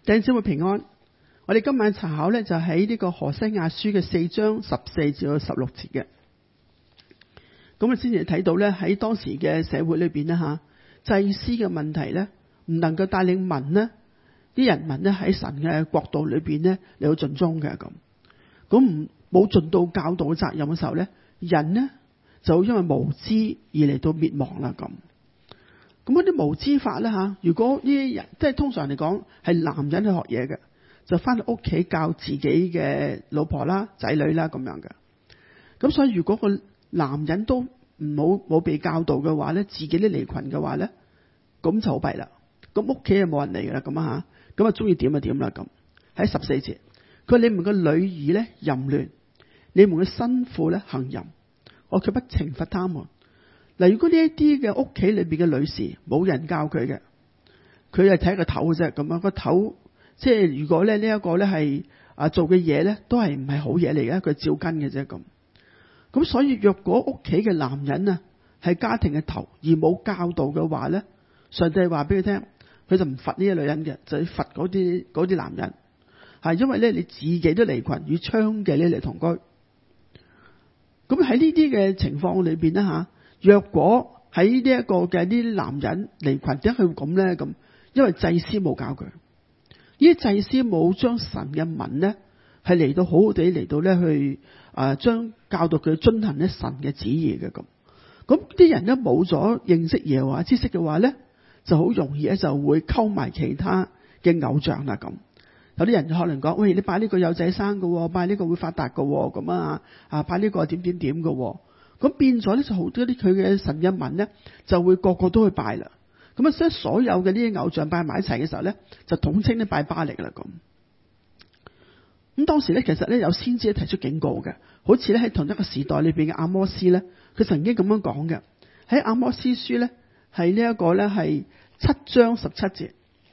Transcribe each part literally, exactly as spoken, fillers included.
弟兄姊妹平安。我哋今晚查考呢，就喺呢個何西亞書嘅四章十四至到十六節嘅。咁啊，先至睇到呢，喺當時嘅社會裏邊呢，吓祭司嘅問題呢，唔能夠帶領民呢啲人民呢喺神嘅國度裏邊呢嚟到盡忠嘅咁。咁唔冇盡到教導嘅責任嘅時候呢，人呢就因為無知而嚟到滅亡啦咁。咁嗰啲無知法咧吓，如果呢啲人即係通常嚟講係男人去學嘢嘅，就翻到屋企教自己嘅老婆啦、仔女啦咁樣嘅。咁所以如果個男人都唔冇冇被教導嘅話咧，自己都離群嘅話咧，咁就好弊啦。咁屋企就冇人嚟噶啦，咁啊吓，咁啊中意點就點啦咁。喺十四節，佢話你們嘅女兒咧淫亂，你們嘅新婦咧行淫，我卻不懲罰他們。嗱，如果呢一啲嘅屋企裏邊嘅女士冇人教佢嘅，佢係睇個頭嘅啫，咁樣個頭，即係如果咧呢一個咧係啊做嘅嘢咧，都係唔係好嘢嚟嘅，佢照跟嘅啫咁。咁所以若果屋企嘅男人啊係家庭嘅頭而冇教導嘅話咧，上帝話俾佢聽，佢就唔罰呢啲女人嘅，就要罰嗰啲嗰啲男人，係因為咧你自己都離群與娼妓嚟同居。咁喺呢啲嘅情況裏邊咧吓。若果喺呢一個嘅呢啲男人離群，點解佢會咁咧？咁因為祭司冇教佢，呢啲祭司冇將神嘅民呢係嚟到好好地嚟到咧去啊，將教導佢遵行咧神嘅旨意嘅咁。咁啲人咧冇咗認識耶和華知識嘅話咧，就好容易咧就會溝埋其他嘅偶像啦咁。有啲人可能講：喂，你拜呢個有仔生嘅，拜呢個會發達嘅，咁啊啊拜呢個點點點嘅。咁變咗咧，就好多啲佢嘅神嘅民咧，就會個個都去拜啦。咁啊，所以所有嘅呢啲偶像拜埋一齊嘅時候咧，就統稱咧拜巴力啦咁。咁當時咧，其實咧有先知提出警告嘅，好似咧喺同一個時代裏邊嘅阿摩斯咧，佢曾經咁樣講嘅。喺阿摩斯書咧，係呢一個咧係七章十七節，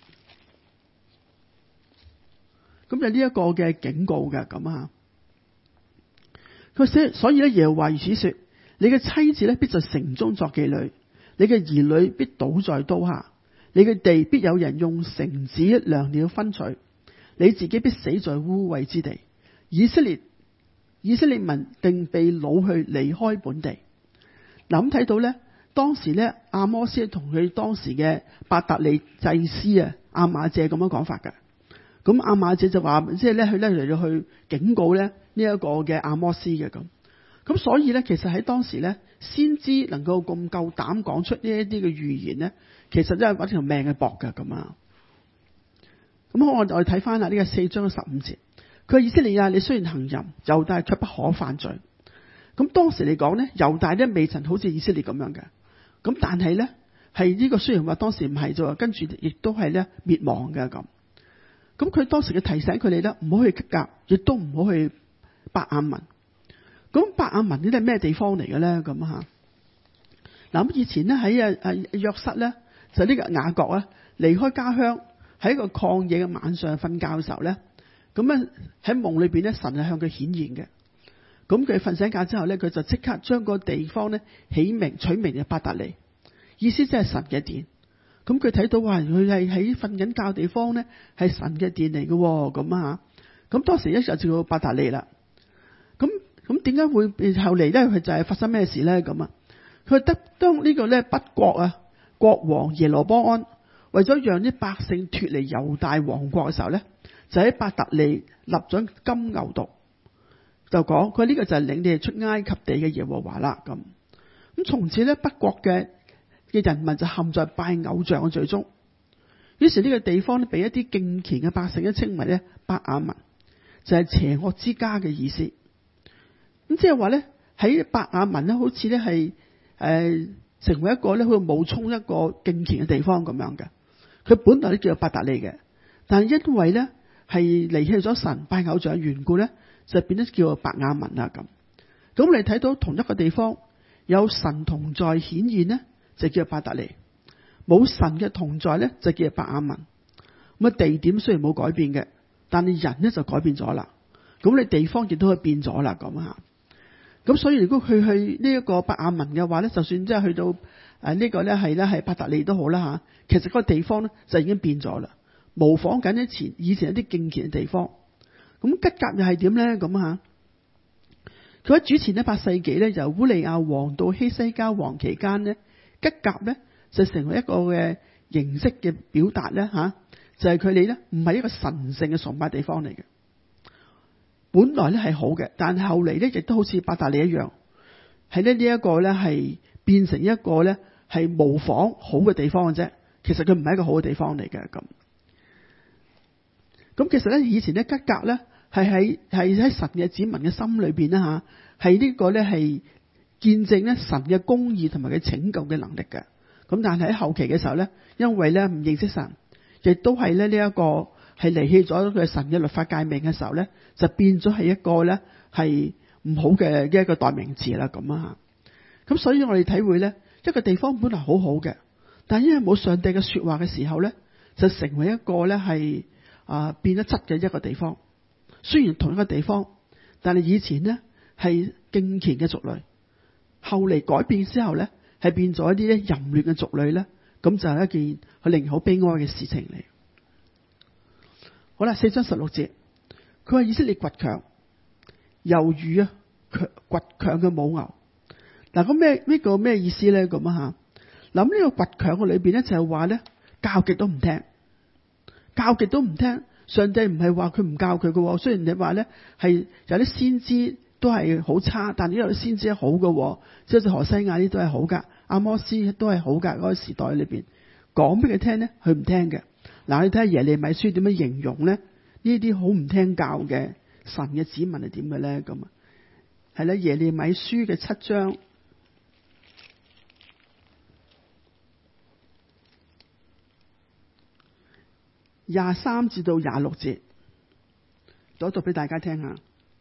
咁就呢一個嘅警告嘅咁啊。佢寫，所以咧耶和華如此說。你嘅妻子咧必在城中作妓女，你嘅兒女必倒在刀下，你嘅地必有人用繩子量了分取，你自己必死在污穢之地。以色列以色列民定被擄去離開本地。嗱，咁睇到咧，當時咧阿摩斯同佢當時嘅伯特利祭司啊亞瑪謝咁樣講法嘅。咁亞瑪謝就話，即係咧佢咧嚟到去警告咧呢一個嘅阿摩斯嘅咁。咁所以咧，其實喺當時咧，先知能夠咁夠膽講出呢一啲嘅預言咧，其實真係揾條命去搏㗎咁啊！咁我我哋睇翻下呢個四章十五節，佢話以色列啊，你雖然行淫，猶大卻不可犯罪。咁當時嚟講咧，猶大咧未曾好似以色列咁樣嘅，咁但係咧係呢個雖然話當時唔係啫，跟住亦都係咧滅亡嘅咁。咁佢當時嘅提醒佢哋咧，唔好去吉甲，亦都唔好去伯亞文。咁伯亞文呢啲係咩地方嚟嘅咧？咁吓，嗱咁以前咧喺啊啊約瑟咧，就呢個雅各啊離開家鄉喺一個曠野嘅晚上瞓覺嘅時候咧，咁咧喺夢裏邊咧神係向佢顯現嘅。咁佢瞓醒覺之後咧，佢就即刻將個地方咧起名取名嘅伯特利，意思即係神嘅殿。咁佢睇到話佢係喺瞓緊覺地方咧係神嘅殿嚟嘅，咁啊，咁當時一就叫伯特利啦。咁咁點解會後嚟咧？佢就係發生咩事咧？咁啊，佢得當呢個咧北國啊國王耶羅波安為咗讓啲百姓脫離猶大王國嘅時候咧，就喺伯特利立咗金牛犢，就講佢呢個就係領你哋出埃及地嘅耶和華啦。咁咁從此咧北國嘅嘅人民就陷在拜偶像嘅罪中。於是呢個地方咧俾一啲敬虔嘅百姓咧稱為咧伯亞文，就係、是、邪惡之家嘅意思。咁即係話咧，喺伯亞文咧，好似咧係誒成為一個咧，好似冒充一個敬虔嘅地方咁樣嘅。佢本來咧叫做伯特利嘅，但係因為咧係離棄咗神拜偶像嘅緣故咧，就變咗叫做伯亞文啦咁。咁你睇到同一個地方有神同在顯現呢，就叫做伯特利；冇神嘅同在咧，就叫做伯亞文。咁啊地點雖然冇改變嘅，但係人咧就改變咗啦。咁你地方亦都可以變咗啦咁吓。咁所以如果佢去呢一個伯亞文嘅話咧，就算即係去到誒呢個咧係咧係伯特利都好啦吓，其實嗰個地方咧就已經變咗啦， 模仿緊一前以前一啲敬虔嘅地方。咁吉甲又係點咧？咁吓，佢喺主前一百世紀咧，由烏利亞王到希西家王期間咧，吉甲咧就成為一個嘅形式嘅表達咧吓，就係佢哋咧唔係一個神聖嘅崇拜地方嚟嘅。本來咧係好嘅，但係後嚟咧亦都好似伯特利一樣，係咧呢一個咧係變成一個咧係模仿好嘅地方嘅啫。其實佢唔係一個好嘅地方嚟嘅。咁咁其實咧以前咧吉甲咧係喺係喺神嘅子民嘅心裏邊啦吓，係呢個咧係見證咧神嘅公義同埋佢拯救嘅能力嘅。咁但係喺後期嘅時候咧，因為咧唔認識神，亦都係咧呢一個係離棄咗佢神嘅律法誡命嘅時候咧，就變咗係一個咧係唔好嘅一個代名詞啦。咁啊，咁所以我哋體會咧，一個地方本來好好嘅，但係因為冇上帝嘅說話嘅時候咧，就成為一個咧係啊變咗質嘅一個地方。雖然同一個地方，但係以前呢係敬虔嘅族類，後嚟改變之後咧係變咗一啲咧淫亂嘅族類咧，咁就係一件佢令人好悲哀嘅事情嚟。好啦，四章十六節，佢話以色列倔強，猶如啊倔強嘅母牛。嗱，咁咩呢個咩意思咧？咁啊吓，諗呢個倔強嘅裏邊咧就係話咧教極都唔聽，教極都唔聽。上帝唔係話佢唔教佢嘅，雖然你話咧係有啲先知都係好差，但係有啲先知係好嘅，即係何西亞呢都係好噶，阿摩斯都係好噶。嗰個時代裏邊講俾佢聽咧，佢唔聽嘅。嗱，你睇下耶利米書點樣形容咧？呢啲好唔聽教嘅神嘅子民係點嘅咧？咁啊，係啦，耶利米書嘅七章廿三至到廿六節，讀一讀俾大家聽下。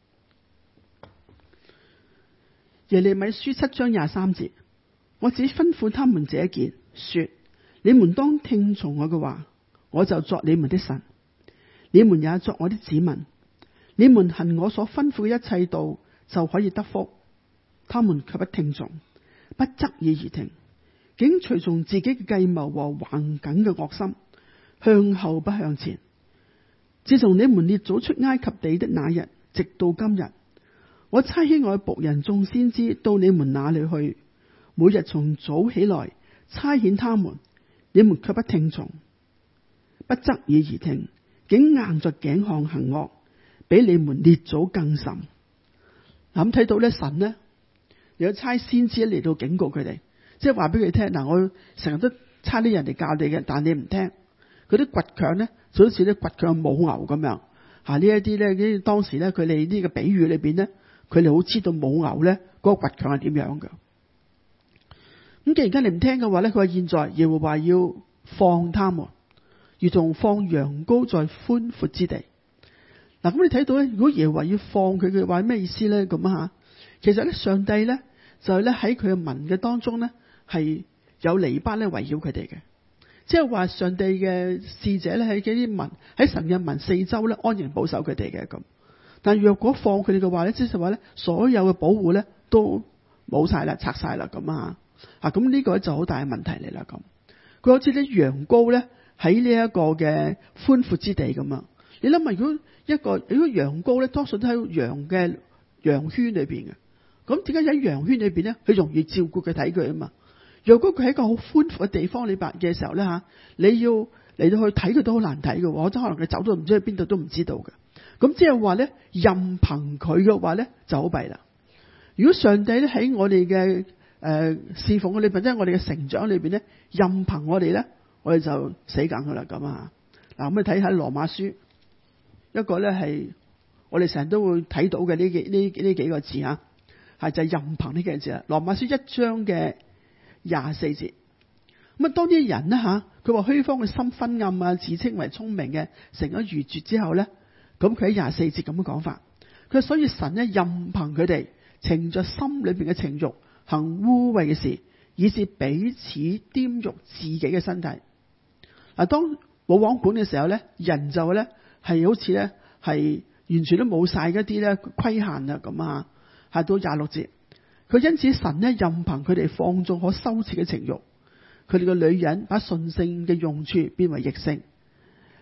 耶利米書七章廿三節，我只吩咐他們這一件，說：你們當聽從我嘅話，我就作你們的神，你們也作我的子民。你們行我所吩咐嘅一切道，就可以得福。他們卻不聽從，不側耳而聽，竟隨從自己嘅計謀和橫梗嘅惡心，向後不向前。自從你們列祖出埃及地的那日，直到今日，我差遣我僕人眾先知到你們那裏去，每日從早起來差遣他們，你們卻不聽從，不側耳而聽，竟硬着頸項行惡，比你們列祖更甚。咁睇到咧，神呢有差先知嚟到警告佢哋，即係話俾佢聽嗱，我成日都差啲人哋教你嘅，但你唔聽。佢啲倔強咧，就好似啲倔強母牛咁樣吓。呢一啲咧，呢當時咧，佢哋呢個比喻裏邊咧，佢哋好知道母牛咧嗰個倔強係點樣嘅。咁既然間你唔聽嘅話咧，佢話現在耶和華要放他們，如同放羊羔在寬闊之地。嗱，咁你睇到咧，如果耶和華要放佢嘅話，咩意思咧？咁啊吓，其實咧，上帝咧就係咧喺佢嘅民嘅當中咧，係有籬笆咧圍繞佢哋嘅。即係話上帝嘅使者咧喺嗰啲民喺神嘅民四周咧安營保守佢哋嘅咁。但若果放佢哋嘅話咧，即係話咧所有嘅保護咧都冇晒啦，拆晒啦咁啊！啊咁呢個就好大嘅問題嚟啦咁。佢好似啲羊羔咧喺呢一個嘅寬闊之地咁啊！你諗下，如果一個如果羊羔咧多數都喺羊嘅羊圈裏邊嘅，咁點解喺羊圈裏邊咧佢容易照顧佢睇佢啊嘛？如果佢喺一個好寬闊嘅地方裏邊嘅時候咧吓，你要嚟到去睇佢都好難睇嘅，或者可能佢走到唔知去邊度都唔知道嘅。咁即係話咧，任憑佢嘅話咧就好弊啦。如果上帝咧喺我哋嘅誒侍奉嘅裏邊，即係我哋嘅成長裏邊咧，任憑我哋咧，我哋就死梗噶啦咁啊！嗱，咁你睇下羅馬書，一個咧係我哋成日都會睇到嘅呢幾呢呢幾個字啊，係就係任憑呢幾個字啊。羅馬書一章嘅廿四節，咁啊，當啲人呢，吓，佢話虛方嘅心昏暗啊，自稱為聰明嘅，成咗愚拙之後咧，咁佢喺廿四節咁樣講法，佢所以神咧任憑佢哋情着心裏邊嘅情慾，行污穢嘅事，以致彼此玷辱自己嘅身體。嗱，當冇王管嘅時候咧，人就咧係好似咧係完全都冇晒一啲咧規限啊咁啊，係到廿六節。佢因此神咧任憑佢哋放縱可羞恥嘅情慾，佢哋嘅女人把順性嘅用處變為逆性，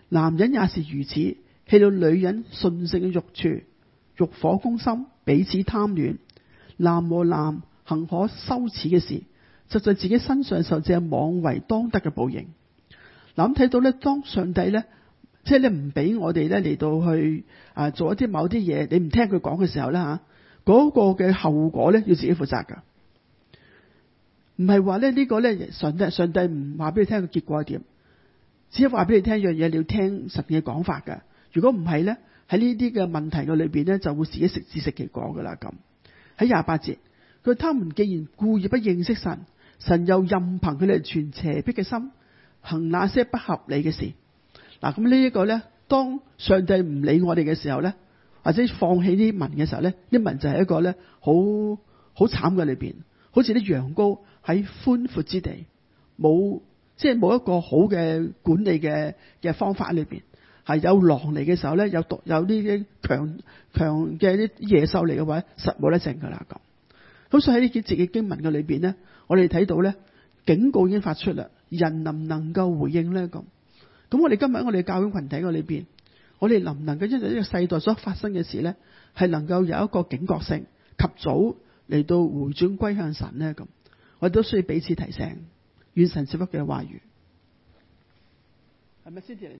男人也是如此，棄了女人順性嘅欲處，欲火攻心，彼此貪戀。男和男行可羞恥嘅事，就在自己身上受這妄為當得嘅報應。嗱，咁睇到咧，當上帝咧，即係咧唔俾我哋咧嚟到去啊做一啲某啲嘢，你唔聽佢講嘅時候咧吓，嗰個嘅後果咧要自己負責噶。唔係話咧呢個咧上帝上帝唔話俾你聽個結果係點，只係話俾你聽一樣嘢，你要聽神嘅講法噶。如果唔係咧，喺呢啲嘅問題嘅裏邊咧，就會自己食自食其果噶啦。咁喺廿八節，佢話他們既然故意不認識神，神又任憑佢哋存邪僻嘅心，行那些不合理嘅事。嗱，咁呢一個咧，當上帝唔理我哋嘅時候咧，或者放棄啲民嘅時候咧，啲民就係一個咧好好慘嘅裏邊，好似啲羊羔喺寬闊之地，冇即係冇一個好嘅管理嘅嘅方法裏邊，係有狼嚟嘅時候咧，有毒有呢啲強強嘅啲野獸嚟嘅話，實冇得剩噶啦咁。咁所以喺呢幾節嘅經文嘅裏邊咧，我哋睇到咧警告已經發出啦，人能唔能夠回應咧咁？咁我哋今日我哋教會群體嘅裏邊，我哋能唔能夠因為呢個世代所發生嘅事咧，係能夠有一個警覺性，及早嚟到回轉歸向神咧咁？我哋都需要彼此提醒，願神賜福嘅話語，係咪先至嚟？